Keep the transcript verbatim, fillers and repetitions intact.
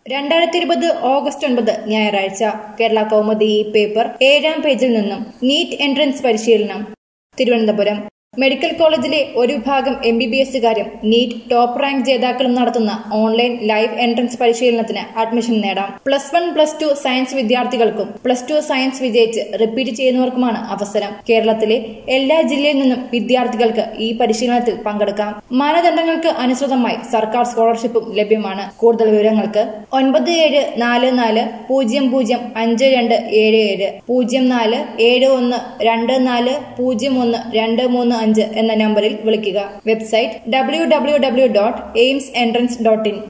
രണ്ടായിരത്തി ഇരുപത് ഓഗസ്റ്റ് ഒൻപത് ഞായറാഴ്ച കേരള കൗമുദി ഈ പേപ്പർ ഏഴാം പേജിൽ നിന്നും നീറ്റ് എൻട്രൻസ് പരിശീലനം തിരുവനന്തപുരം മെഡിക്കൽ കോളേജിലെ ഒരു വിഭാഗം എം ബി ബി എസുകാരും നീറ്റ് ടോപ്പ് റാങ്ക് ജേതാക്കളും നടത്തുന്ന ഓൺലൈൻ ലൈവ് എൻട്രൻസ് പരിശീലനത്തിന് അഡ്മിഷൻ നേടാം. Plus one plus two science വിദ്യാർത്ഥികൾക്കും പ്ലസ് ടു സയൻസ് വിജയിച്ച് റിപ്പീറ്റ് ചെയ്യുന്നവർക്കുമാണ് അവസരം. കേരളത്തിലെ എല്ലാ ജില്ലയിൽ നിന്നും വിദ്യാർത്ഥികൾക്ക് ഈ പരിശീലനത്തിൽ പങ്കെടുക്കാം. മാനദണ്ഡങ്ങൾക്ക് അനുസൃതമായി സർക്കാർ സ്കോളർഷിപ്പും ലഭ്യമാണ്. കൂടുതൽ വിവരങ്ങൾക്ക് ഒൻപത് ഏഴ് നാല് നാല് പൂജ്യം പൂജ്യം അഞ്ച് രണ്ട് ഏഴ് ഏഴ് പൂജ്യം നാല് ഏഴ് ഒന്ന് രണ്ട് നാല് പൂജ്യം ഒന്ന് രണ്ട് മൂന്ന് അഞ്ച് എന്ന നമ്പറിൽ വിളിക്കുക. Website W W W dot AIIMS entrance dot in.